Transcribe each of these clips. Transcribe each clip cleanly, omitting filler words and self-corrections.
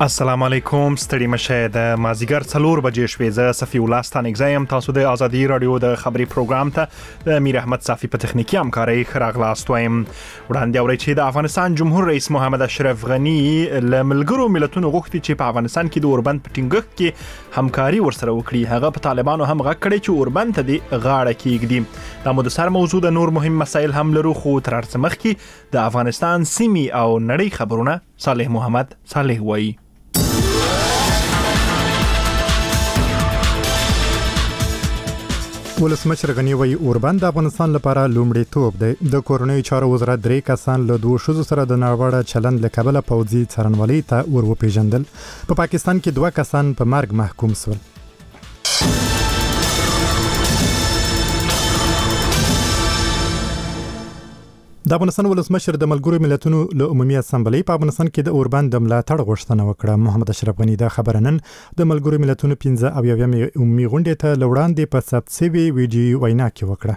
السلام علیکم ستړي مشه د مازیګر 4 بجې شوې زه صفی الله ستانګزایم تاسو د ازادي رادیو د خبري پروګرام ته د امیر احمد صافی په تخنیکی همکاري خراغلاست وایم وړاندې اوري چې د افغانستان جمهور رئیس محمد اشرف غنی لملګرو ملتونو غوښتي چې په افغانستان کې د اوربند په ټینګښت کې همکاري ورسره وکړي هغه په طالبانو هم غږ کړی چې اوربند ته د غاړه کېږدي دا مو د سر موضوع د نور مهم مسایل هم لرو خو تر څه مخکې د افغانستان سیمي او نړۍ خبرونه صالح محمد صالح وایي ولسمشر غنی وایي اوربند د افغانستان لپاره لومړیتوب دی د کورنۍ چارو وزارت 3 کسان له 2 ښځو سره د ناوړه چلند له کبله پوځي څارنوالۍ ته وروپیژندل په پاکستان کې 2 کسان په مرګ محکوم شول د افغانستان ولسمشر د ملګرو ملتونو له عمومي اسامبلې په افغانستان کې د اوربند د ملاتړ غوښتنه وکړه محمد اشرف غنی دا خبره نن د ملګرو ملتونو 15 عمومي غونډې ته لوړاندې په ثبت شوی ویډیو وینا کې وکړه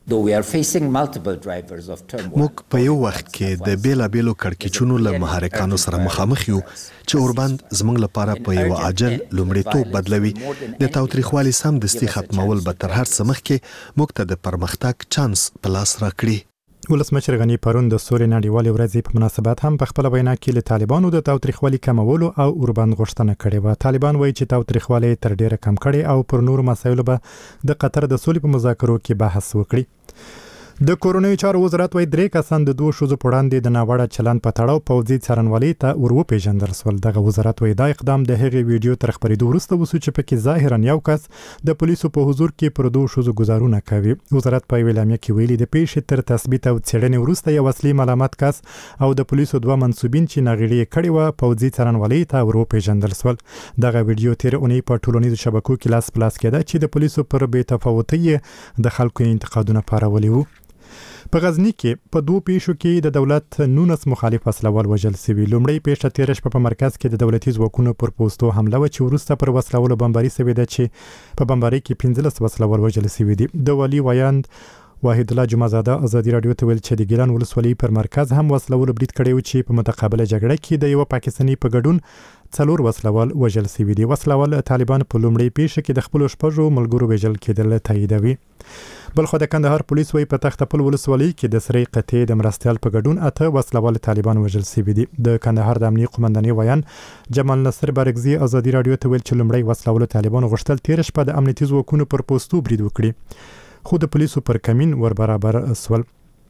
موږ په یو وخت کې د بیلابیلو کړکېچونو له محرکانو سره مخامخ یو چې اوربند زموږ لپاره په یو عاجل لومړیتوب بدلوي د تاوتریخوالي سمدستي ختمول به تر هر څه مخکې موږ ته د پرمختګ چانس په لاس راکړي ولسمشر غنی پرون د سولې نړیوالې ورځې په مناسبت هم په خپل وینا کې له طالبانو د تاوتریخوالي کمولو او اوربند غوښتنه کړې و طالبان وایي چې تاوتریخوالي تر ډیره کم کړي او پر نورو مسایلو به د قطر د سولې په مذاکرو کې بحث وکړي د کورنۍ چارو وزارت وایي 3 کسان د 2 ښځو په وړاندې د ناوړه چلند په تړاو پوځي څارنوالۍ ته وروپیژندل شول دغه وزارت وایي دا اقدام د هغې ویډیو تر خپرېدو وروسته وشو چې پکې ظاهرا یو کس د پولیسو په حضور کې پر 2 ښځو ګزارونه کوي وزارت په اعلامیه کې ویلي د پیښې تر تثبیت او څېړنې وروسته یو اصلي ملامت کس او د پولیسو 2 منسوبین چې ناغېړي کړي و پوځي څارنوالۍ ته وروپیژندل شول دغه ویډیو تیر اونۍ په ټولنیزو شبکو کې لاس پلاس کېده چې د پولیسو پر بې تفاوتۍ د خلکو انتقادونه پارولي وو په غزنی کې په 2 پیښو کې د دولت 19 مخالف وسلوال وژل شوي لومړی پیښه تیر شپه په مرکز کې د دولتي ځواکونو پر پوسټو حمله و چې وروسته پر وسلوالو بمباري شوې ده چې په بمباري کې 15 وسلوال وژل شوي دي د والي ویاند واحد الله جمعزاده ازادي رادیو ته ویل چې د ګیلان ولسوالۍ پر مرکز هم وسلوالو برید کړی و چې په متقابله جګړه کې د یو پاکستاني په ګډون 4 وسلوال وژل شوي دي وسلوال طالبان په لومړی پیښه کې د خپل شپږو ملګرو وژل کېدل تاییدوي بلخو د کندهار پولیس وایي په تختپل ولسوالۍ کې د سرې قطعې د مرستیال په ګډون 8 وسلوال طالبان وژل شوي دي د کندهار د امنیه قومندانۍ ویان جمال نصر بارګزي ازادي رادیو ته ویل چې لومړی وسلوال طالبان غوښتل تیر شپه د امنیتي ځواکونو پر پوسټو برید وکړي خو د پولیسو پر کمین ور برابر سول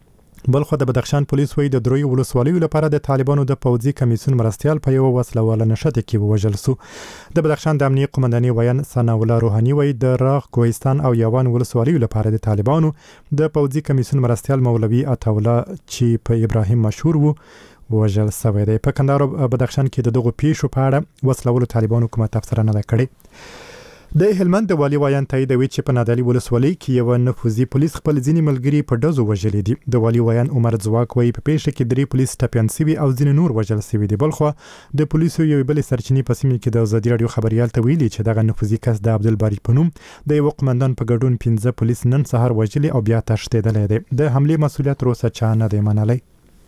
بلخو د بدخشان پولیس وایي د دروي ولسوالیو لپاره د طالبانو د پوځي کمیسیون مرستیال په یو وسلوال نشته کې وژل شو د بدخشان د امنیه قومندانۍ ویان ثنا الله روحاني وایي د راغ کوهستان او یوان ولسوالیو لپاره د طالبانو د پوځي کمیسیون مرستیال مولوي عطاوله چې په ابراهیم مشهور وو وژل شوی دی په کندهار او بدخشان کې د دغو پیښو په اړه وسلوالو طالبانو کومه تبصره نه ده کړې د هلمند د والي ویان تاییدوي چې په نادعلي ولسوالۍ کې یو نفوذي پولیس خپل ځینې ملګري په ډزو وژلي دي د والي ویان عمر ځواک وایي په پیښه کې 3 پولیس ټپیان شوي او ځینې نور وژل شوي دي بلخو د پولیسو یو بل سرچینې په سیمه کې د ازادي رادیو خبريال ته ویلي چې دغه نفوذي کس د عبدالباری په نوم د یو قومندان په ګډون 15 پولیس نن سهار وژلي او بیا تښتېدلی دی د حملې مسؤلیت روسه چا نه دی منلی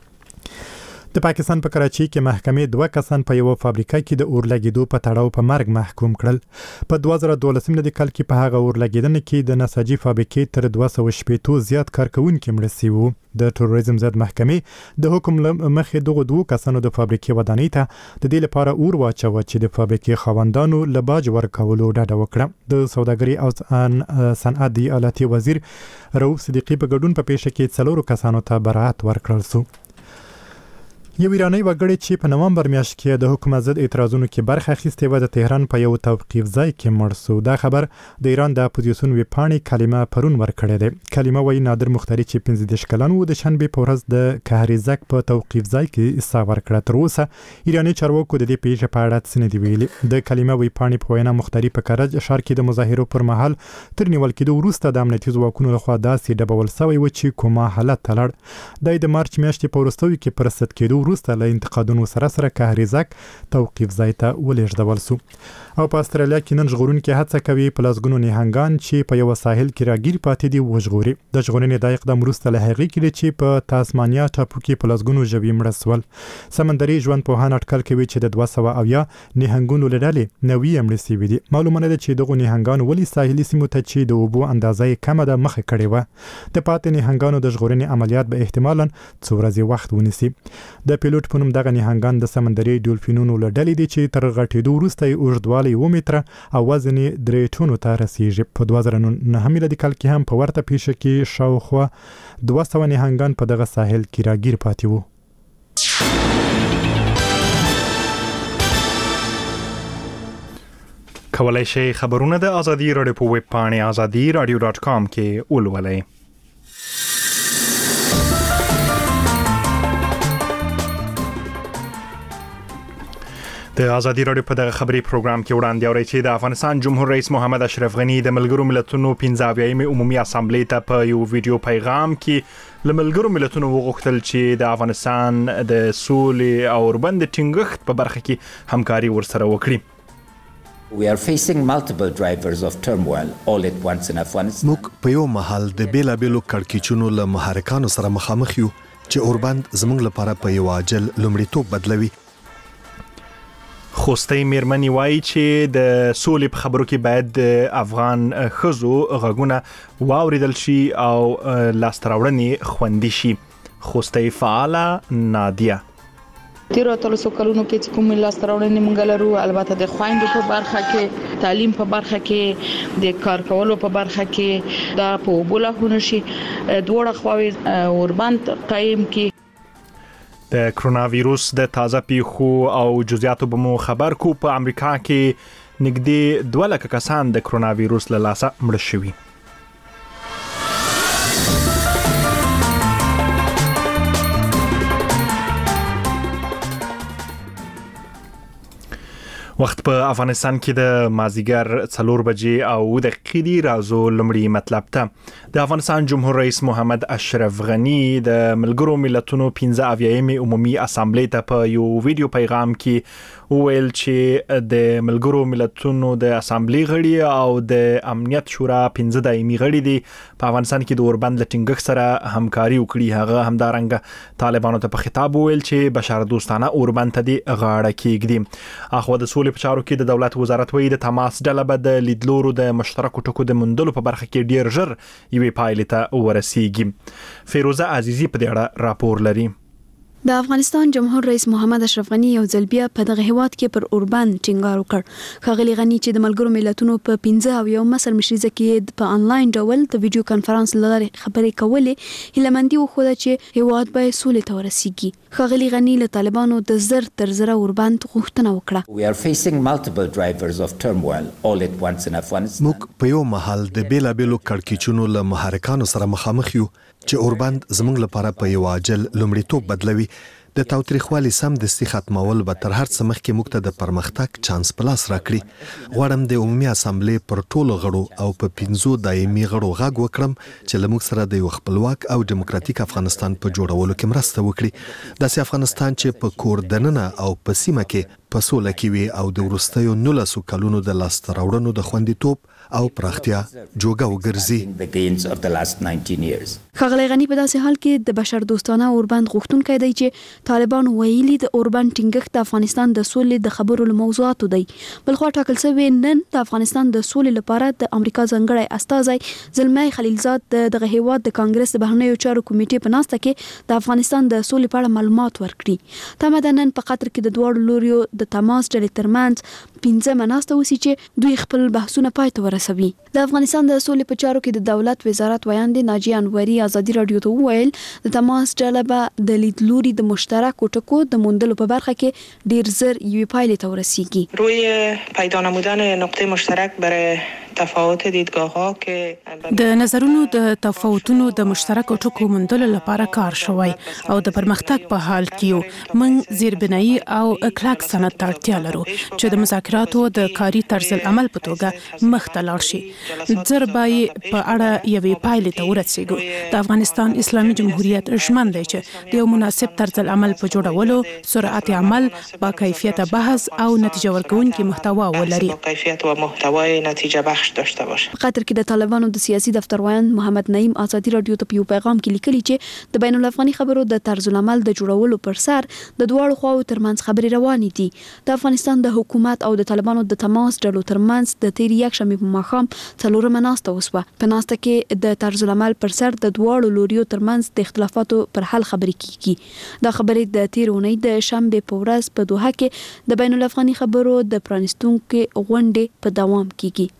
د پاکستان په کراچۍ کې محکمې 2 کسان په یو فابریکه کې د اورلګیدو په تړاو په مرګ محکوم کړل په 2012 میلادي کال کې په هغه اورلګیدنه کې د نساجي فابریکې تر 280 زیات کارکونکي مړه شوي د تروریزم ضد محکمې د حکم مخې دغه 2 کسانو د فابریکې ودانۍ ته د دې لپاره اور واچوه چې د فابریکې خاوندانو له باج ورکولو ډډه وکړه د سوداګري او صنعت دی ایالتي وزیر رؤوف صدیقي په ګډون په پیښه کې 4 کسانو ته برائت ورکړل شو یو ایرانی وګړی چې په نومبر میاشت کې د حکومت ضد اعتراضونو کې برخه اخیستې و د تهران په یو توقیف ځای کې مړ شو دا خبر د ایران د اپوزیسیون ویبپاڼې کلمه پرون ورکړې ده کلمه وایي نادر مختاري چې 15 کلن و د شنبې په ورځ د کهریزک په توقیف ځای کې حصہ ورکړه تر اوسه ایرانی چارواکو د دې پیښې په اړه څه نه دی ویلي د کلمه ویبپاڼې په وینا مختاري په کرج ښار کې د مظاهرو پر مهال تر نیول کېدو وروسته د امنیتي ځواکونو لخوا داسې ډبول شوی و چې کومه حالت ته لاړ د مارچ میاشتې په وروستیو کې پر رسد کېدو وروسته له انتقادونو سره کهریزک توقیف ځای ته ولېږدول سو. او په استرالیا کې نن ژغورونکي هڅه کوي په لسګونو نهنګان چې په یو ساحل کې راګیر پاتې دي وژغوري. د ژغورنې د اقدام وروسته له هغې کې چې په تاسمانیا ټاپو کې په لسګونو ژوي مړه سول. سمندري ژوندپوهان اټکل کوي چې د 270 نهنګونو له ډلې 90 مړه سوي دي. معلومه ده چې دغه نهنګان ولې ساحلي سیمو ته چې د اوبو اندازه یې کمه ده مخه کړې وه. د پاتې نهنګانو د ژغورنې عملیات به احتمالاً څو ورځې وخت ونیسي. د پیلوټ په نوم دغه نهنګان د سمندري ډولفینونو له ډلې دي چې تر غټېدو وروسته یې اوږدوالی 1 متره او وزن 3 ټنو ته رسیږي. په 2009 میلادي کال کې هم په ورته پیښه کې شاوخوا 200 نهنګان په دغه ساحل کې راګیر پاتې وو. کولای شئ خبرونه د ازادي راډیو په ویب پاڼې azadiradio.com کې ولولئ. د ازادي راډیو په دغه خبري پروګرام کې وړاندې اورئ چې د افغانستان جمهور رئیس محمد اشرف غنی د ملګرو ملتونو 15 عمومي اسامبلې ته په یو ویډیو پیغام کې له ملګرو ملتونو وغوښتل چې د افغانستان د سولې او اوربند ټینګښت په برخه کې همکاري ورسره وکړي. We are facing multiple drivers of turmoil all at once in Afghanistan. موږ په یو محل د بیلابېلو کړکېچونو له محرکانو سره مخامخ یو چې اوربند زموږ لپاره په یو عاجل لومړیتوب بدلوي. خوستي میرمنې وایي چې د سولې په خبرو کې باید د افغان ښځو غږونه واوریدل شي او لاسته راوړنې خوندي شي. خوستي فعاله نادیه تیرو اتلسو کلونو کې چې کوم لاسته راوړنې مونږ لرو، البته د خويندو په برخه کې، تعلیم په برخه کې، د کار کولو په برخه کې دا په بوله شي دوړه خواوي اوربند قائم کې. د کرونا وایروس د تازه پیښو او جزئیاتو به مو خبر کو. په امریکا کې نږدې 2 لک کسان د کرونا وایروس له لاسه مړه شوي. وخت په افغانستان کې د مازیګر 4 بجې او د قیدی رازو لمړی مطلب ته د افغانستان جمهور رئیس محمد اشرف غنی د ملګرو ملتونو 15 عمومي اسامبلې ته په یو ویډیو پیغام کې وویل چې د ملګرو ملتونو د اسامبلې غړي او د امنیت شورا 15 دایمي غړي دي په افغانستان کې د اوربند لټینګښت سره همکاري وکړي. هغه همدارنګه طالبانو ته په خطاب وویل چې بشر دوستانه اوربند ته دی غاړه کېږدي. اخو د په چارو کې د دولت وزارت وایي د تماس ډله به د لیدلورو د مشترکو ټکو د موندلو په برخه کې ډیر ژر یوې پایلې ته ورسیږي. فیروزه عزیزی په دې اړه راپور لري. د افغانستان جمهور رئیس محمد اشرف غنی یو ځل بیا په دغه هیواد کې پر اوربند ټینګار وکړ. ښاغلي غنی چې د ملګرو ملتونو په 15 مصر مشرزه کې په انلاین ډول د ویډیو کانفرنس لارې خبرې کولې، هیلمندي وخوده چې هیواد به سولې ته ورسیږي. ښاغلي غنی له طالبانو د زر تر زره اوربند غوښتنه وکړه. We are facing multiple drivers of turmoil all at once in Afghanistan. موږ په یو محل د بیلابېلو کړکېچونو له محرکانو سره مخامخ یو چې اوربند زموږ لپاره په یو عاجل لومړیتوب بدلوي. د تاوتریخوالي سمدستي ختمول به تر هر څه مخکې موږ ته د پرمختګ چانس په لاس راکړي. غواړم د عمومي اسامبلې پر ټولو غړو او په 15 دایمي غړو غږ وکړم چې له موږ سره د یو خپلواک او دیموکراتیک افغانستان په جوړولو کې مرسته وکړي. داسې افغانستان چې په کور دننه او په سیمه کې په سوله کې وي او د وروستیو 19 کلونو د لاسته راوړنو د خوندیتوب او پراختیا جوګه وګرځي. ښاغلی غنی په داسې حال کې د بشر دوستانه اوربند غوښتونکی دی چې طالبان ویلي د اوربند ټینګښت د افغانستان د سولې د خبرو له موضوعاتو دی. بلخوا ټاکل شوی نن د افغانستان د سولې لپاره د امریکا ځانګړی استازی زلمی خلیلزاد دغه هیواد د کانګرس د بهرنیو چارو کمیټې په ناسته کې د افغانستان د سولې په اړه معلومات ورکړي. تمه ده نن په قطر کې د دوړو لوريو د تماس ډلې ترمنځ 15 مناسته وسی چې دوی خپل بحثونه پای ته ورسوي. د افغانستان د سولې په چارو کې د دولت وزارت ویاندې ناجیه انوري ازادي رادیو ته وویل د تماس ډله به د لیدلوري د مشترکو ټکو د موندلو په برخه کې ډیر زر یوې پایلې ته ورسیږي. روی پیدا نمودن نقطه مشترک برای تفاوت دیدگاه‌ها که د نظرونو د تفاوتونو د مشترک ټکو موندلو لپاره کار شوی او د پرمختګ په حال کې موږ زیربنایي او کلک سند ته اړتیا لرو چې د مذاکراتو د کاري طرز العمل په توګه مخ ته لاړ شي. ضربای په اړه یوې پایلې ته ورسیږو. د افغانستان اسلامي جمهوریت ژمن دی چې د یو مناسب طرز العمل په جوړولو، سرعت عمل، با کیفیت بحث او نتیجه ورکوونکې محتوا ولري. کیفیت و محتوای نتیجه بخش داشته باشه. په قطر کې د طالبانو د سیاسي دفتر وایان محمد نعیم آزادي رادیو ته په پیغام کې لیکلي چې د بین الافغاني خبرو د طرز العمل د جوړولو پر سر د دواړو خواو ترمنځ خبرې روانې دي. د افغانستان د حکومت او د طالبانو د تماس ډلو ترمنځ د تیر یکشنبه په ماښام څلورمه ناسته وسوه. په ناسته کې د طرز العمل پر سر د دواړو لوریو ترمنځ د اختلافاتو پر حل خبرې کیږي. دا خبرې د تیر اونۍ د شنبه په ورځ په دوحه کې د بین الافغاني خبرو د پرانستونکو غونډې په دوام کیږي.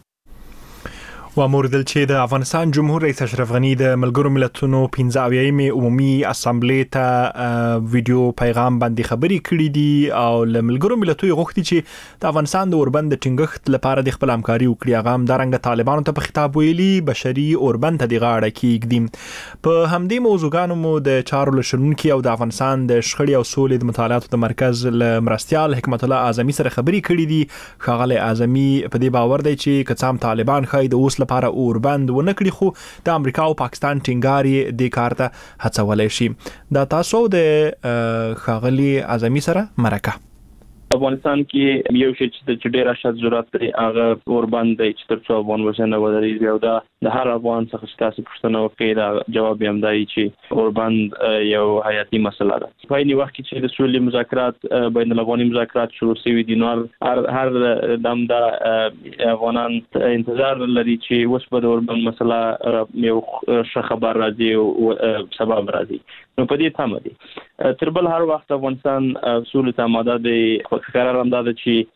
واموردل چې د افغانستان جمهور رئیس اشرف غنی د ملګرو ملتونو 15 عمومي اسامبلې ته ویډیو پیغام باندې خبرې کړې دي او له ملګرو ملتونو غوښتي چې د افغانستان د اوربند د ټینګښت لپاره د خپل همکاري وکړي. هغه هم د رنګ طالبانو ته په خطاب ویلي بشري اوربند ته د غاړه کېږدي. په همدې موضوعګانو مو د چارو لشنونکي او د افغانستان د شخړې او سولې د مطالعاتو د مرکز له مرستیال حکمت الله اعظمي سره خبرې کړې دي. ښاغلی اعظمي په دې باور دی چې کڅام طالبان خای د اوس لپاره اوربند ونه کړي خو د امریکا او پاکستان ټینګاري د کار ته هڅولای شي. دا تاسو د ښاغلي اعظمي سره مرکه افغانستان کې یو شی چې ډېر اشد ضرورت دی هغه اوربند دی چې ترڅو افغان وژنه ودرېږي او دا د هر افغان څخه چې تاسو پوښتنه وکړئ دا جواب یې هم دی چې اوربند یو حیاتي مسله ده. په عین وخت کې چې د سولې مذاکرات بین الافغاني مذاکرات شروع شوي دي نو هر دم د افغانان انتظار لري چې اوس به د اوربند مسله یو ښه خبر راځي او سبب راځي. نو په دې تمه دي تر بل هر وخت افغانستان سولې ته آماده دی. قرار هم دا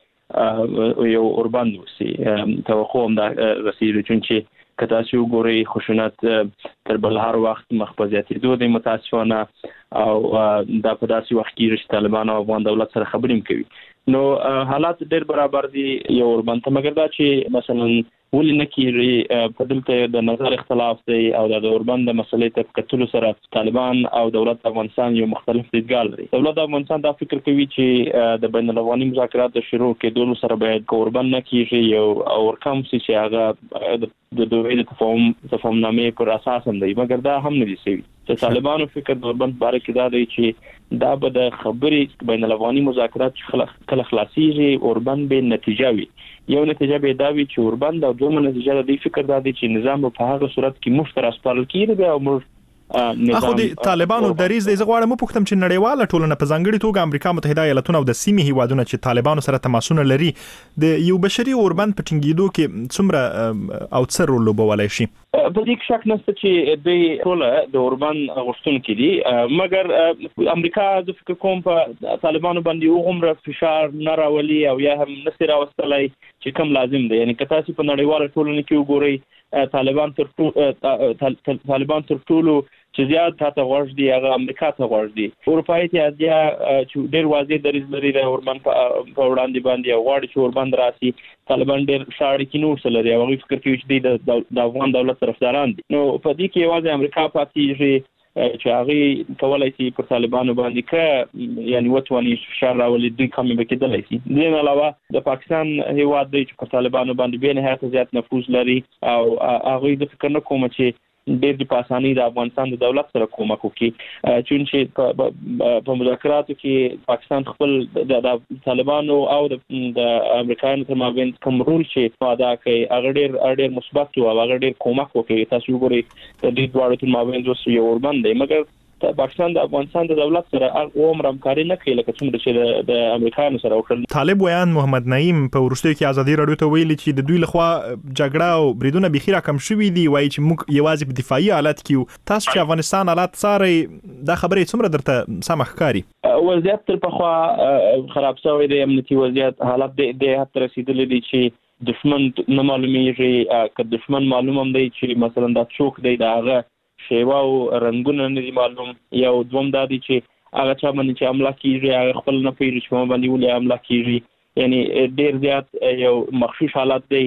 چې یو اوربند وسی توقع هم دا رسیدي چې که تاسو وګورئ خشونت تر بل هر وخت مخبزیاتي دوی متاسفانه او دا په داسې وخت کې چې طالبان او افغان دولت سره خبرې کوي نو حالات ډېر برابر دي یو اوربند ته. مګر دا چې مثلا ولې نه کیږي په دلته د نظر اختلاف دی او د اوربند مسلې ته کتلو سره طالبان او دولت افغانستان یو مختلف دیدګال لري. دولت افغانستان دا فکر کوي چې د بین الافغاني مذاکرات د شروع کېدو سره باید اوربند نه کیږي یو اورکم چې هغه د دوی د تفاهم نامې پر اساس هم دی. مګر دا هم نه دي شوی چې طالبانو فکر د اوربند باره کې دا دی چې دا به د خبرې بین الافغاني مذاکرات کله خلاصيږي اوربند به نتیجه وي. یو نتیجه به دا وي چې اوربند او دومره نتیجه د دې فکر دا دی چې نظام په هغه صورت کې مشترک اسپارل کیږي او اخو د طالبانو دریز د زغواړه مو پوښتم چې نړیواله ټولنه په ځانګړي توګه امریکا متحده ایالاتونه او د سیمې هیوادونو چې طالبانو سره تماسونه لري د یو بشري اوربند په ټینګېدو کې څومره او څه رول لوبولای شي؟ په دې کې شک نشته چې د ټول د اوربند غوښتونکي دي. مګر امریکا د فکر کوم په طالبانو باندې وغومره فشار نه راولي او یا هم نسي راوستلای چې کم لازم دی. یعنی که تاسو په نړیواله ټولنه کې وګورئ طالبان تر ټولو چې زیات تاسو غوښ دي هغه امریکا ته غوښ دي. اروپایي اتحادیه چې ډېر واضح دریځ لري د اوربند په وړاندې باندې غواړي چې اوربند راسي. طالبان ډېر شاړي کې نور څه لري او هغه فکر کوي چې د افغان دولت طرفداران دي. نو په دې کې یوازې امریکا پاتې چې هغه کولای شي پر طالبانو باندې که یعنی وتواني فشار راولي دوی کومې به کېدلی شي. دې علاوه د پاکستان هیواد دی چې پر طالبانو باندې به نهایت زیات نفوذ لري او هغه د فکر نه کوم چې ډېر په اسانۍ د افغانستان د دولت سره کومک وکړي چې په مذاکراتو کې پاکستان خپل د طالبانو او د امریکایانو تر مابین کوم رول چې ادا کوي هغه ډېر مثبت او هغه ډېر کومک وکړي. تاسو وګورئ د دې دواړو تر مابین اوس یو اوربند دی. مګر پاکستان د افغانستان د دولت سره عمر همکاري نه کوي لکه څومره چې د امریکایانو سره وکړل. طالب ویان محمد نعیم په ورستیو کې ازادي رادیو ته ویلي چې د دوی لخوا جګړه او بریدونه بخیره کم شوي دي وایي چې موږ یوازې په دفاعي حالت کې تاسو چې افغانستان حالات څاري دا خبره څومره درته سم ښکاري؟ وضعیت تر پخوا خراب شوی دی. امنیتي وضعیت حالت د حد رسیدلی دی چې دشمن نه معلومیږي. که دشمن معلوم هم دی چې مثلا دا څوک دی دا هغه شیوا او رنگونه نه دي معلوم. یو دوم دا دي چې هغه چا باندې چې حمله کیږي هغه خپل نه پیژني چې باندې ولې حمله کیږي. یعنی ډیر زیات یو مخشوش حالت دی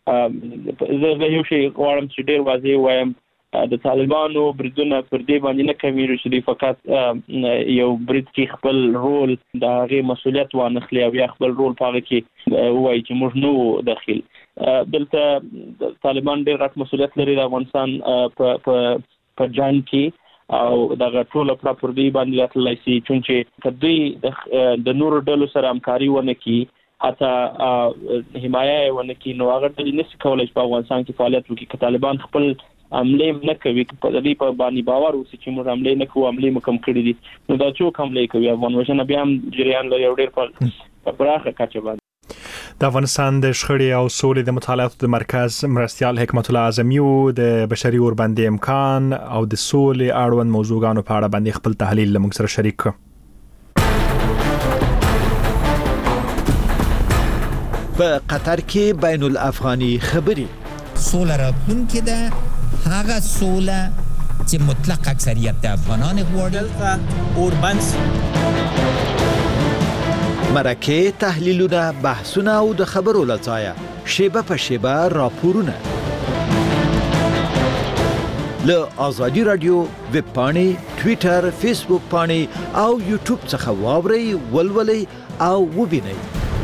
زه یو شی غواړم چې ډیر واضح وایم د طالبانو بریدونه پر دې باندې نه کوي چې فقط یو برید کې خپل رول د هغه مسولیت وانخلي او یا خپل رول په هغه کې وایي چې موږ نو داخل دلته طالبان ډیر غټ مسولیت لري د افغانستان په جنگ کې او دغه ټول پراپرټي باندې راتللی شي چې کدی د نورو ډلو سره همکاري ونه کی حتی حمایه ونه کی نو هغه ډلې نشي کولای په افغانستان کې فعالیت وکړي که طالبان خپل عملې نه کوي په دې په باندې باور اوسي چې موږ عملې نه کوو عملې مو کم کړې دي نو دا څوک عملې کوي افغان وژنه بیا هم جریان لري او ډېر په پراخه کچه باندې د افغانستان د شخړې او سولې د مطالعاتو د مرکز مرستیال حکمت الله اعظمي د بشري اوربند امکان او د سولې اړوند موضوعګانو په اړه باندې خپل تحلیل لمږ سره شریک کړ. په قطر کې بین الافغاني خبرې سوله راتلونکې ده هغه سوله چې مطلق اکثریت د افغانان غواړي اوربند مرکه تحلیلونه بحثونه او د خبرو لڅایه شیبه په شیبه راپورونه له آزادی رادیو ویب پاڼې ټوئیټر فیسبوک پاڼې او یوټیوب څخه واورئ ولولئ او وبینئ.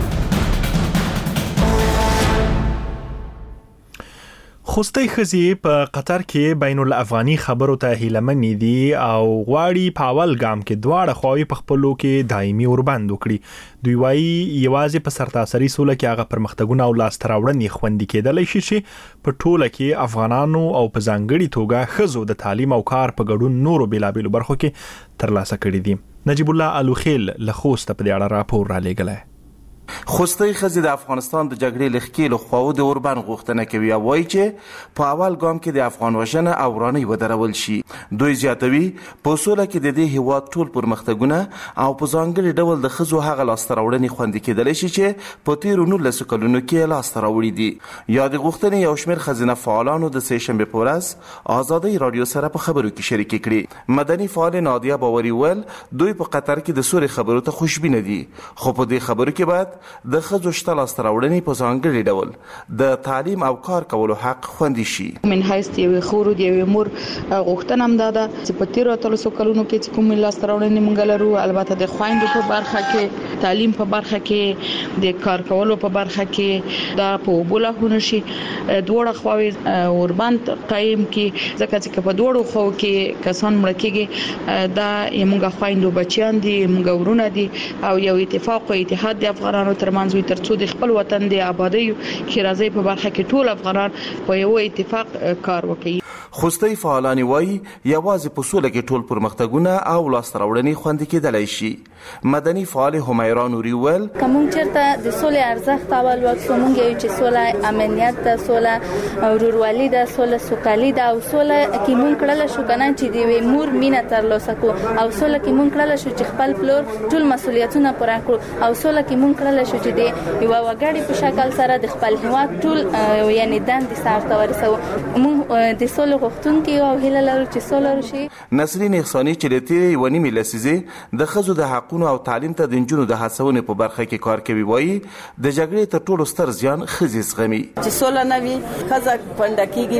خوستي خزي په قطر کې بین الافغاني خبرو ته هیلمنې دي او غواړي په اول ګام کې دواړه خواوې په خپلو کې دایمي اوربند وکړي. دوی وايي یوازې په سرتاسري سوله کې هغه پرمختګونه او لاسته راوړنې خوندي کېدلی شي چې په ټوله کې افغانانو او په ځانګړي توګه ښځو د تعلیم او کار په ګډون نورو بېلابېلو برخو کې ترلاسه کړي دي. نجیب الله الوخیل له خوسته په دې اړه راپور رالیږلی. خوستي خزي د افغانستان د جګړې لخکېلو خواو د اوربند غوښتنه کوي او وایي چې په اول ګام کې د افغان وژنه او ورانۍ ودرول شي. دوی زیاتوي په سوله کې د دې هیواد ټول پرمختګونه او په ځانګړي ډول د ښځو هغه لاسته راوړنې خوندي کېدلی شي چې په تېرو 19 کلونو کې لاسته راوړي دي. یا د غوښتنې یو شمېر ښځینه فعالانو د سې شنبې په ورځ ازادۍ رادیو سره په خبرو کې شریکې کړې. مدني فعال نادیه باوري ویل دوی په قطر کې د سولې خبرو ته خوشبینه دي خو په دې خبرو کې باید د ښځو شته لاسته راوړنې په ځانګړي ډول د تعلیم او کار کولو حق خوندي شي. من حیث یوې خور د یوې مور غوښتنه هم ده چې په تیرو 300 کلونو کې چې کوم لاسته راوړنې موږ لرو البته د خويندو په برخه کې تعلیم په برخه کې د کار کولو په برخه کې دا په بوله شي دوړه خواوې اوربند قائم کې ځکه چې په دوړو خو کې کسان مړ کېږي دا موږ خويندو بچیان دي موږ ورونه دي او یو اتفاق او اتحاد د افغانانو ترمنځ ترڅو د خپل وطن د آبادی خیرازي په برخه کې ټول افغانان په یو اتفاق کار وکړي. خوستي فعالان وایي یوازې په سوله کې ټول پرمختګونه او لاسته راوړنې خوندي کېدلی شي. مدني فعال همیرا نوري ویل کوم چیرته د سولې ارزښت اول وکړو موږ یو چې سوله امنیت ده سوله ورورولي ده سوله سوکالي ده او سوله کې مونږ کړل شو کنه چې د مور مینه ترلاسه کو او سوله کې مونږ کړل شو چې خپل پلور ټول مسولیتونه پوره کړو او سوله کې مونږ کړل شو چې د یو وګړي په شکل سره د خپل هیواد ټول یعنی دند سره ورسو مونږ د سوله غوښتونکي او هیله لرو چې سوله راشي. نسرین احساني چې د تیرې ونی ملسیزه د خزو د حقونو او تعلیم ته د نجونو د هڅونې په برخه کې کار کوي وایي د جګړې تر ټولو ستر زیان خزي زغمي. چې سوله نه وي خزه پندکیږي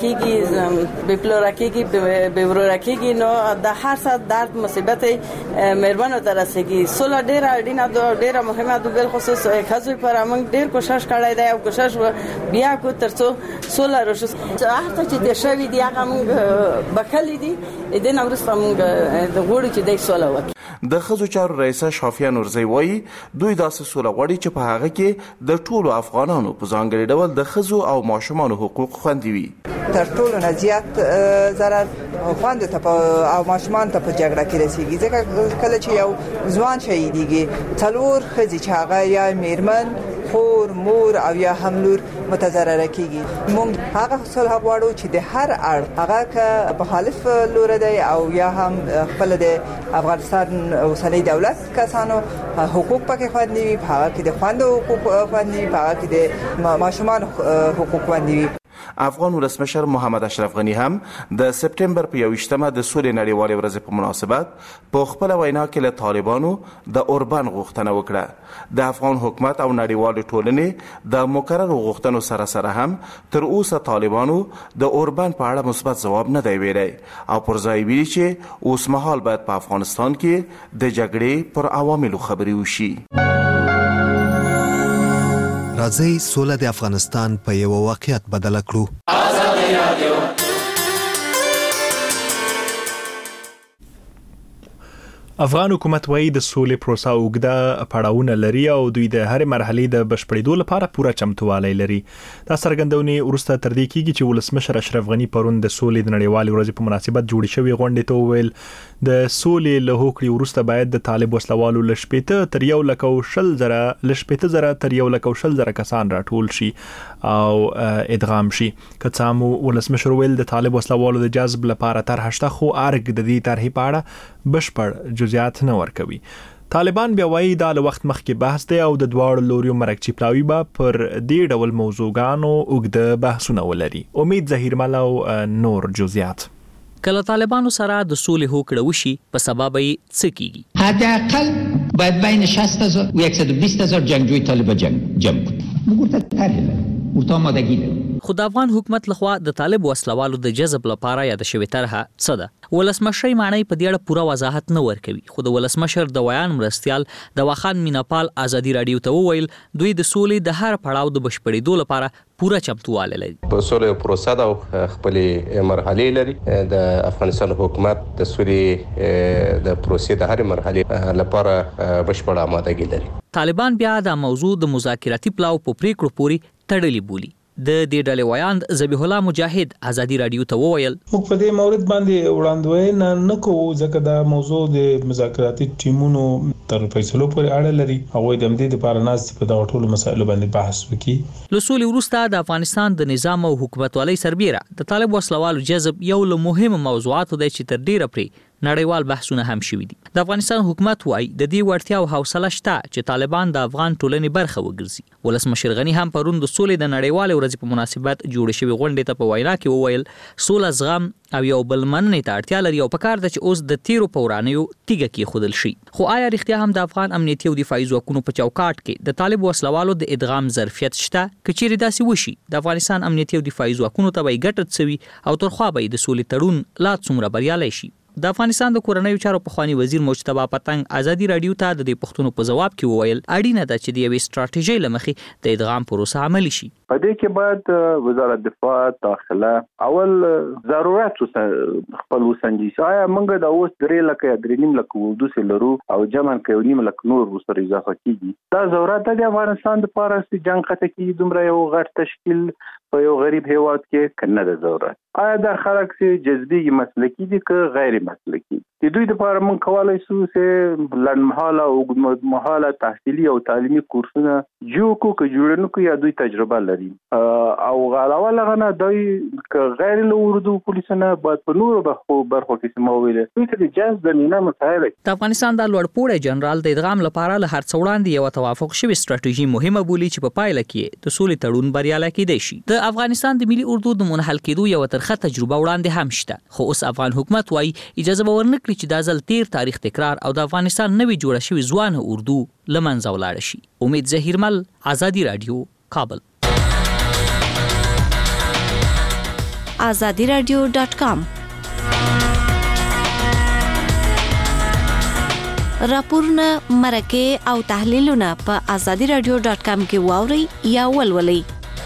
ګورکیږي بپلورکیږي بورورکیږي نو د هر څه درد مصیبت مهربانو ته رسیږي. سوله ډیره اړینه ده ډیره مهمه ده بل خصوص خزو پر موږ ډیر کوشش کړی دی او کوشش بیا کو ترڅو سوله راشي. هر څه چې د شوی دی هغه موږ بخلې دي د نورسته موږ د غوړي چې د سوله وکړي. د خزو چارو رئیسه شافیه نورزی وایي دوی داسې سوله غواړي چې په هغه کې د ټولو افغانانو په ځانګړي ډول د خزو او ماشومانو حقوق خوندي وي. تر ټولو نه زیات ضرر خوند ته او ماشومان ته په جګړه کې رسیږي ځکه کله چې یو ځوان شهیدیږي څلور خزي چې هغه یا میرمن خور مور او یا هم لور متضرره کیږي. موږ هغه صلح غواړو چې د هر اړخ هغه که مخالف لور دی او یا هم خپل د افغانستان اوسنۍ دولت کسانو حقوق پکې خوندي وي هغه کې د خوندو حقوق خوندي وي هغه کې د ماشومان حقوق خوندي وي. افغان ولسمشر محمد اشرف غنی هم د سپټمبر په 21مه د سولې نړیوالې ورځې په مناسبت په خپل وینا کې له طالبانو د اوربان غوښتنه وکړه. د افغان حکومت او نړیوال ټولنې د مقررو غوښتنو سره هم تر اوسه طالبانو د اوربان په اړه مثبت ځواب نه دی ویلی او پر ځای ویلي چې اوس مهال باید په افغانستان کې د جګړې پر عواملو خبرې وشي. راځي سوله د افغانستان په یو واقعیت بدل کړو. افغان حکومت وايي د سولې پروسه اوږده پړاوونه لري او دوی د هر مرحلې د بشپړېدو لپاره پوره چمتووالی لري. دا څرګندونې وروسته تر دې کېږي چې ولسمشر اشرف غني پرون د سولې د نړیوالې ورځې په مناسبت جوړې شوې غونډې ته وویل د سولې له هوکړې وروسته باید د طالب وسلوالو له 1.5 تر 1,20,000 تر 1,20,000 کسان راټول شي او ادغام شي. که څه هم ولسمشر ویل د طالب وسلوالو د جذب لپاره طرح شته خو ارګ د دې طرحې په اړه بشپړ جزئیات نه ورکوي. طالبان بیا وایي دا له وخت مخکې بحث دی او د دواړو لوریو مرکچی پلاوی به پر دې ډول موضوعګانو اوږده بحثونه ولري. امید ظهیرمل او نور جزئیات. کله طالبانو سره د سولې هوکړه وشي په سبب یې څه کیږي؟ حداقل باید بین 60,000 و 120,000 جنگجوی طالب جمع کنیم. بگورت طرح ورته آمادگی لرو. خو د افغان حکومت لخوا د طالب وسلوالو د جذب لپاره یاد شوې طرحه څه ده؟ ولسمشر معنی په دې اړه پوره وضاحت نه ورکوي. خو د ولسمشر د ویان مرستیال د واخان میناپال ازادي رادیو ته وویل دوی د سولې د هر پړاو د بشپړېدو لپاره پوره چمتوالی لري. په سولې پروسه د خپلې مرحلې لري. د افغانستان حکومت د سولې د پروسې د هر مرحلې لپاره بشپړه آمادګي لري. طالبان بیا د موضوع د مذاکراتي پلاو په پریکړو پورې تړلې بولي. د دې ډلې ویاند ذبیح الله مجاهد ازادي رادیو ته وویل موږ په دې مورد باندې وړاندوینه نه کوو ځکه دا موضوع د مذاکراتي ټیمونو تر فیصلو پورې اړه لري. هغوی د دې لپاره ناست په دغه ټولو مسایلو باندې بحث وکړي. له سولې وروسته د افغانستان د نظام او حکومتوالۍ سربېره د طالب وسلوالو جذب یو له مهمو موضوعاتو دی چې تر ډیره پرې نړیوال بحثونه هم شوي دي. د افغانستان حکومت وايي د دې وړتیا او حوصله شته چې طالبان د افغان ټولنې برخه وګرځي. ولسمشر غني هم پرون د سولې د نړیوالې ورځې په مناسبت جوړې شوې غونډې ته په وینا کې وویل سوله زغم او یو بل مننې ته اړتیا لري او پکار ده چې اوس د تیرو په ورانیو تیږه کېښودل شي. خو آیا رښتیا هم د افغان امنیتي او دفاعي ځواکونو په چوکاټ کې د طالب وسلوالو د ادغام ظرفیت شته؟ که چیرې داسې وشي د افغانستان امنیتي او دفاعي ځواکونو ته به یې ګټه څه او ترخوا به یې د سولې تړون لا څومره بریالی شي؟ د افغانستان د کورنیو چارو پخوانی وزیر مجتبی پتنګ ازادي رادیو ته د دې پوښتنو په جواب کې وویل اړینه ده چې د یوې ستراتیژۍ له مخې د ادغام پروسه عملي شي. په دې کې باید وزارت دفاع داخله اول ضرورت خپل وسنجي. آیا موږ د اوس 3 لکه 3.5 لکه وردوس لرو او جمع کوي 9 لکه نور ورسره اضافه کیږي. دا ضرورت د افغانستان لپاره چې جنگ خطه کې دومره یو غټ تشکیل په یو غریب هیواد کې کنه ده ضرورت. آیا دا خلک چې جذبي مسلکي دي که غیر مسلکي؟ د دوی لپاره موږ کولای شو چې لنډمهاله او اوږدمهاله تحصیلي او تعلیمي کورسونه جوړ کړو یا دوی تجربه لري او علاوه له هغه دوی غیر له اردو پولیسونه باید په نورو برخو کې سموي دوی ته د جذب زمينه مساعده. د افغانستان د لوړپوړی جنرال د ادغام لپاره له هر څه وړاندې یو توافق شوی ستراتیژي مهمه بولي چې په پایله کې د سولې تړون بریالی کېدی شي. د افغانستان د ملي اردو د منحل کېدو یو ترخه تجربه وړاندې هم شته. خو اوس افغان حکومت وايي اجازه به ورنکړي چې دا ځل تیر تاریخ تکرار او د افغانستان نوې جوړه شوې ځوانه اردو له منځه ولاړه شي. امید ظهیرمل ازادي رادیو کابل. azadiradio.com راپورونه مرکه او تحلیلونه په azadiradio.com کې واوري یا ولولئ.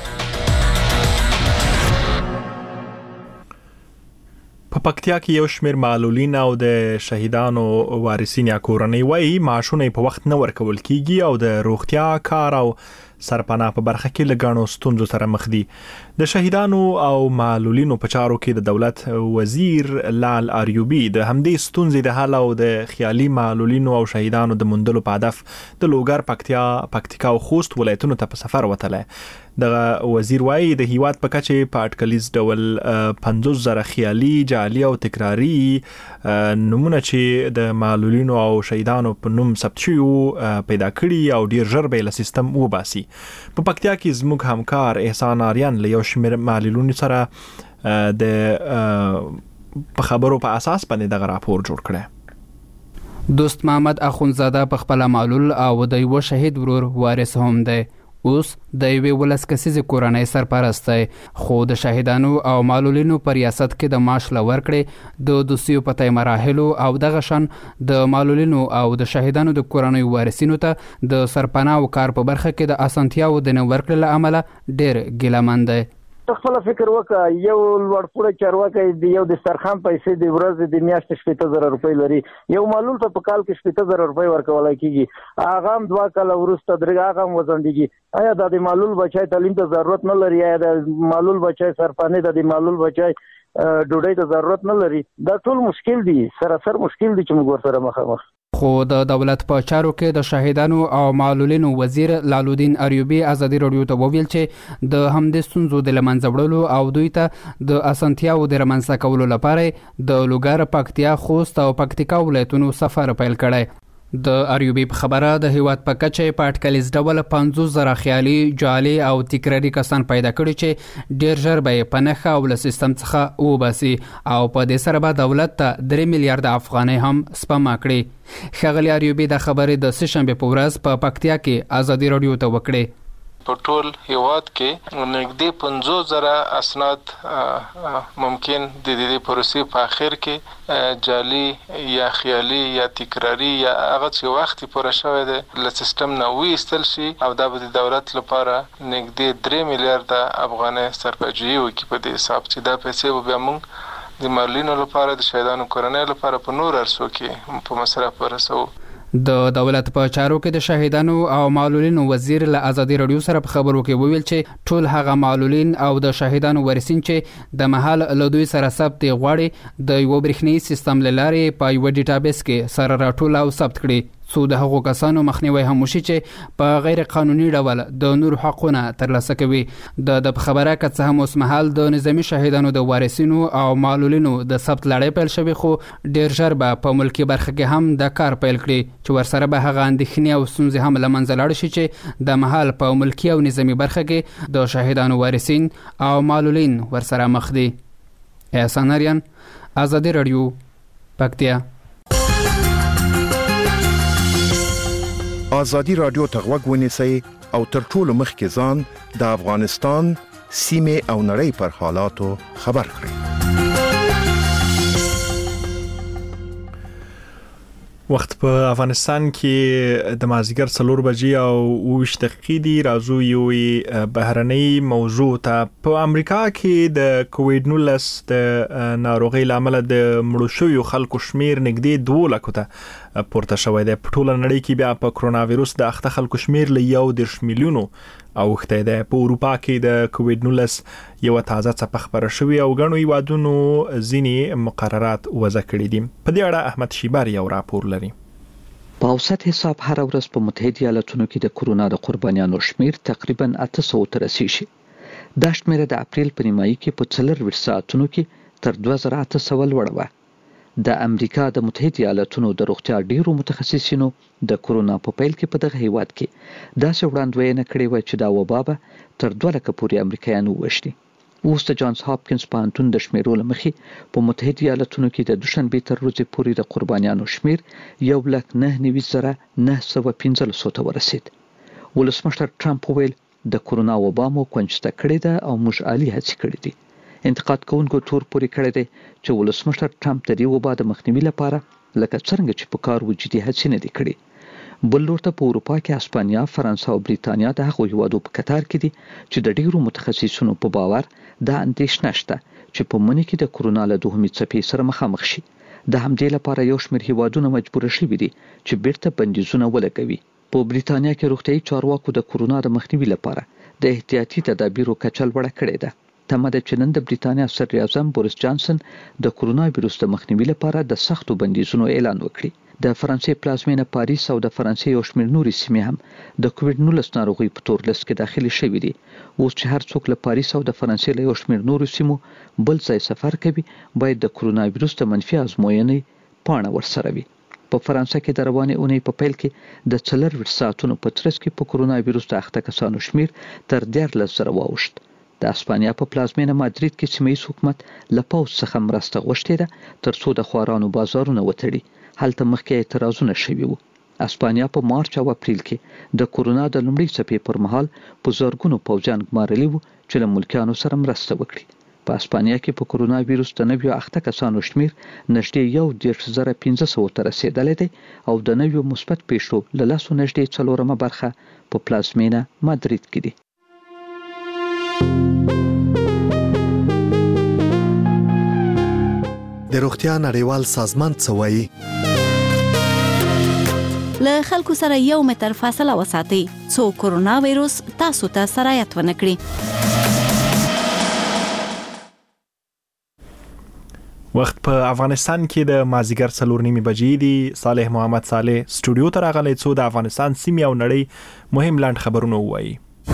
په پکتیا کې یو شمېر معلولین او د شهیدانو وارثین یا کورنۍ وایي معاشونه په وخت نه ورکول کیږي او د روغتیا کار او سرپناه په برخه کې لګانو ستونزو سره مخ دي. د شهیدانو او معلولینو په چارو کې د دولت وزیر لال اریوبی د همدې ستونزې د حل او د خیالي معلولینو او شهیدانو د موندلو په هدف د لوګر پکتیکا او خوست ولایتونو ته په سفر وتلی. د وزیر وایي د هیواد په کچه په اټکلیز ډول 50,000 خیالي جعلي او تکراری نمونه چې د معلولینو او شهیدانو په نوم ثبت شوي پیدا کړي او ډیر ژر به له سیستم وباسي. په پکتیا کې زموږ همکار احسان آریان له یو شمېر معلولینو سره د په خبرو په اساس باندې دغه راپور جوړ کړی. دوست محمد اخونزاده په خپل معلول او د یو شهید ورور وارث هم دی. اوس د یوې ولس کسیزې کورنۍ سرپرست دی، خو د شهیدانو او معلولینو په ریاست کې د معاش لورکړې د دوسیو په تای مراحلو او دغه شان د معلولینو او د شهیدانو د کورنۍ وارثینو ته د سرپناه او کار په برخه کې د اسانتیاو د نه ورکړې له امله ډېر ګیلهمن دی. خپل فکر وکړه، یو لوړپوړی چارواکی د یو دسترخوان پیسې د ورځې د میاشتې 70,000 روپۍ لري، یو معلول ته په کال کې 70,000 روپۍ ورکولای کیږي، هغه هم 2 کاله وروسته درې هغه هم وزندګي. آیا د معلول بچای تعلیم ته ضرورت نه لري؟ آیا د معلول بچای سرپانې د معلول بچای ډوډۍ ته ضرورت نه لري؟ دا ټول مشکل دي، سراسر مشکل دي چې موږ ورسره مخامخ. خو د دولت په چارو کې د شهیدانو او معلولینو وزیر لالودین اریوبی ازادي رادیو ته وویل چې د همدې ستونزو د لمنځه وړلو او دوی ته د اسانتیاو د رامنځته کولو لپاره د لوګر، پکتیا، خوست او پکتیکا ولایتونو سفر پیل کړی. د اریوبی په خبره د هیواد په کچه په اټکلیز ډول 50,000 خیالي، جعلي او تکراري کسان پیدا کړي چې ډیر ژر به په نخښه او له سیستم څخه وباسي او په دې سره به دولت ته 3 میلیارډ افغانۍ هم سپما کړي. ښاغلي اریوبی د خبرې د سهشنبه په ورځ په پکتیا کې ازادي رادیو ته وکړي. په ټول هیواد کې نږدې 50,000 اسناد ممکن د دې پروسې په اخر کې جعلي یا خیالي یا تکراری یا هغه چې وخت پوره شوی دی له سیستم نه وایستل شي او دا به د دولت لپاره نږدې 3 میلیارډ افغانۍ سرپرجویي وکړي په دې حساب چې دا پیسې به بیا موږ د معلولینو لپاره، د شهیدانو کورنۍ لپاره په نور ارسو کې په مصرف ورسوو. د دولت په چارو کې د شهیدانو او معلولینو وزیر له ازادي رادیو سره په خبرو کې وویل چې ټول هغه معلولین او د شهیدانو ورثین چې د محل له دوی سره ثبت غواړي د یو برېښنیز سیستم لارې په یو ډیټابیس کې سره راټول او ثبت کړي، څو د هغو کسانو مخنیوي هم وشي چې په غیر قانوني ډول د نور حقوقونه ترلاسه کوي. د خبره که څه هم اوس مهال د نظامی شهیدانو د وارثینو او معلولینو د ثبت لړۍ پیل شوی، خو ډیر ژر به په ملکی برخه کې هم د کار پیل کړي چې ورسره به هغه اندېښنې او ستونزې هم له منځه لاړ شي چې د محل په ملکی او نظامی برخه کې د شهیدانو وارثین او معلولین ورسره مخ دي. احسان آریان، ازادي رادیو، پکتیا. ازادي رادیو ته غوږ ونیسئ او تر ټولو مخکې ځان د افغانستان سیمې او نړۍ پر حالاتو خبر کړئ. وخت په افغانستان کې د مازیګر 4 بجې او 20 دقیقې دی. راځو یو بهرنۍ موضوع ته. په امریکا کې د کووډ-19 د ناروغۍ لامل د مړو شویو خلکو شمیر نږدې 2 لک ته پورته شوی دی. په ټوله نړۍ کې بیا په کرونا وایروس د اخته خلکو شمیر له 1 میلیونو اوخته ده. په اروپا کې د کووډ-19 یو تازه څپه خبره شوې او غنوي وادونو ځینی مقررات وضع کړي دي. په دې اړه احمد شیبار یو راپور لري. په اوسط حساب هر ورځ په متحده ایالاتونو کې د کرونا د قربانیانو شمیر تقریبا 800 ته رسیږي. دا شمیر د اپریل په نیمایي کې په 24 ساعتونو کې تر 2800 لوړ و. د امریکا د متحده ایالاتونو د روغتیا ډیرو متخصصینو د کرونا په پیل کې په دغه هیواد کې داسې وړاندوینه کړې و چې دا وبا به تر 2 لک پورې امریکایانو وشتي. اوس د جانز هاپکینز پوهنتون د شمیرو لمخې په متحده ایالاتونو کې د دوشنبه تر ورځې پورې د قربانیانو شمیر 1,99,915 ته ورسید. ولسمشر ټرمپ وویل د کرونا وبا مو کنجسته کړې ده او موږ عالی هڅې کړې دي. انتقاد کوونکو تور پورې کړی دی چې ولسمشر ټرمپ د دې وبا د مخنیوي لپاره لکه څنګه چې په کار وجودي هڅې نه دي کړې. بل لور ته په اروپا کې اسپانیا، فرانسه او بریتانیا د هغو هیوادو په کتار کې دي چې د ډیرو متخصصینو په باور دا اندېښنه شته چې په مني کې د کرونا له دوهمې څپې سره مخامخ شي. د همدې لپاره یو شمېر هیوادونه مجبور شوي دي چې بیرته بندیزونه ولګوي. په بریتانیا کې روغتیايي چارواکو د کرونا د مخنیوي لپاره د احتیاطي تدابیرو کچه لوړه کړې ده. تمه ده چې نن د بریتانیا صدر اعظم بوریس جانسن د کرونا وایروس د مخنیوي لپاره د سختو بندیزونو اعلان وکړي. د فرانسې پلازمینه پاریس او د فرانسې یو شمېر نورې سیمې هم د کووډ-19 ناروغۍ په تور لیست کې داخلي شوي دي. اوس چې هر څوک له پاریس او د فرانسې له یو شمېر نورو سیمو بل ځای سفر کوي باید د کرونا وایروس د منفي ازموینې پاڼه ورسره وي. په فرانسه کې د روانې اونۍ په پیل کې د 4 ساعتونو په ترڅ کې په کورونا وایروس د اخته کسانو شمیر تر 13,000 واوښت. د اسپانیا په پلازمینه مادرید کې سیمه‌ییز حکومت له پوځ څخه مرسته غوښتې ده ترڅو د خوارانو بازارونه وتړي. هلته مخکې اعتراضونه شوي وو. اسپانیا په مارچ او اپریل کې د کورونا د لومړۍ څپې پر مهال په زرګونو پوځیان ګمارلي وو چې له ملکیانو سره مرسته وکړي. په اسپانیا کې په کورونا وایروس د نویو اخته کسانو شمیر نږدې 1,500 ته رسیدلی دی او د نویو مثبت پیښو له لاسو نږدې 4مه برخه په پلازمینه مادرید کې دي. د روغتیا نړیوال سازمان څه وایي؟ له خلکو سره 1 متر فاصله وساتئ څو کورونا وایروس تاسو ته سرایت ونه کړي. وخت په افغانستان کې د مازیګر 4:30 بجې دي. صالح محمد صالح سټوډیو ته راغلی څو د افغانستان سیمې او نړۍ مهم لاند خبرونه وایي.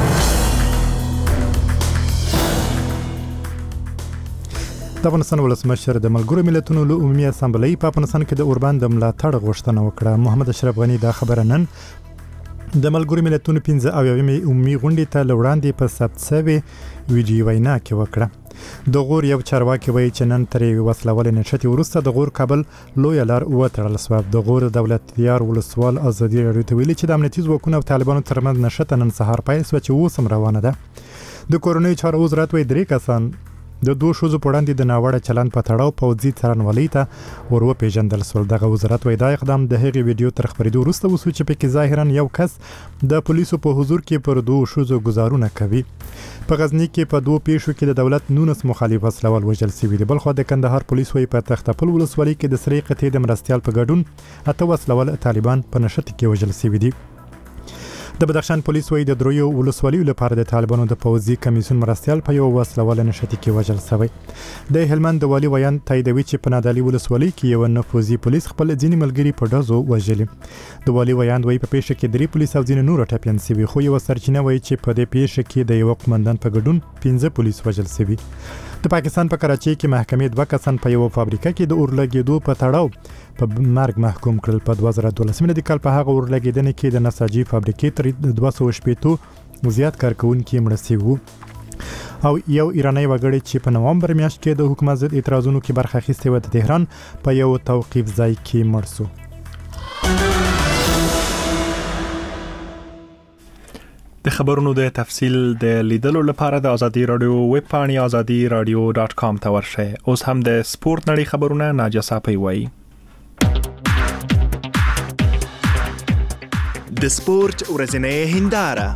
د افغانستان ولسمشر د ملګرو ملتونو له عمومي اسامبلې په افغانستان کې د اوربند د ملاتړ غوښتنه وکړه. محمد اشرف غنی دا خبره نن د ملګرو ملتونو 15 عمومي غونډې ته وړاندې په ثبت شوی ویډیو وینا کې وکړه. د غور یو چارواکي وایي چې نن ترې وسلوال نشټي وروسته د غور کابل لوی لار وتړل شو. د غور دولتيار ولسوال ازادي راډیو ته ویلي چې د امنیتي ځواکونو او طالبانو ترمنځ نشټه نن سهار پیل شوه چې اوس هم روانه ده. د کورونی چارو وزارت وایي 3 کسان د 2 ښځو په وړاندې د ناوړه چلند په تړاو پوځي څارنوالۍ ته وروپېژندل شول. دغه وزارت وایي دا اقدام د هغې ویډیو تر خپرېدو وروسته وشو چې پکې ظاهراً یو کس د پولیسو په حضور کې پر 2 ښځو ګزارونه کوي. په غزني کې په 2 پیښو کې د دولت 19 مخالف وسلوال وژل شوي دي. بلخوا د کندهار پولیس وایي په تختپل ولسوالۍ کې د سرې قطعې د مرستیال په ګډون 8 وسلوال طالبان په نښتې کې وژل شوي دي. د بدخشان پولیس وایي د 3 ولسوالیو لپاره د طالبانو د پوځي کمیسیون مرستیال په یو وسلوال نښتې کې وژل شوی. د هلمند د والي ویان تاییدوي چې په نادالي ولسوالۍ کې یو نفوذي پولیس خپل ځینې ملګري په ډزو وژلي. د والي ویان وایي په پیښه کې 3 پولیس او ځینې نور ټپیان شوي، خو یو سرچینه وایي چې په دې پیښه کې د یو قومندان په ګډون 15 پولیس وژل شوي. د پاکستان په کراچۍ کې محکمې 2 کسان په یو فابریکه کې د اور لګېدو په تړاو په مرګ محکوم کړل. په 2012 کال په هغه اور لګېدنې کې د نساجي فابریکې تر 280 زیات کارکونکي مړه شوي وو او یو ایرانی وګړی چې په نوامبر میاشت کې د حکومت ضد اعتراضونو کې برخه اخیستې و د تهران په یو توقیف ځای کې مړ شو. د خبرونو د تفصیل د لیدلو لپاره د ازادي رادیو ویب پاڼې azadiradio.com ته ورشئ. اوس هم د سپورت نړۍ خبرونه ناجیه صافی وایي. د سپورت ورځنۍ هنداره.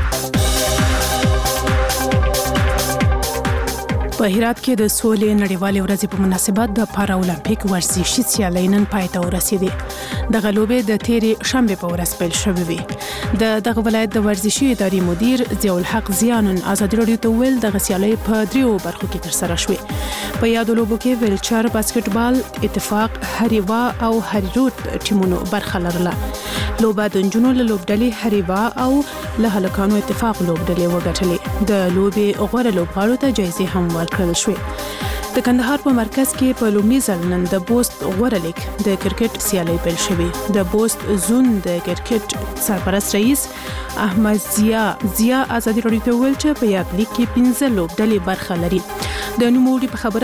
په هرات کې د سولې نړیوالې ورځې په مناسبت د پارا اولمپیک ورزشي سیالۍ نن پای ته ورسېدې. دغه لوبې د تېرې شنبې په ورځ پیل شوې وې. دغه ولایت د ورزشي ادارې مدیر ضیاء الحق زیانن ازادي راډیو ته ویل دغه سیالۍ په 3 برخو کې ترسره شوې. په یادو لوبو کې ویلچر، باسکټبال، اتفاق، هریوا او هریروت ټیمونو برخه لرله. لوبه د نجونو له لوبډلې هریوا او له هلکانو اتفاق لوبډلې وګټلې. د لوبې غوره لوبغاړو ته جایزې هم ورکړل شوې. د کندهار په مرکز کې په لومړي ځل نن د بوست غوره لیګ د کرکټ سیالۍ پیل شوې. د بوست زون د کرکټ سرپرست رئیس احمد ضیا ازادي راډیو ته ویل چې په یاد لیګ کې 15 لوبډلې برخه لري. د نوموړي په خبره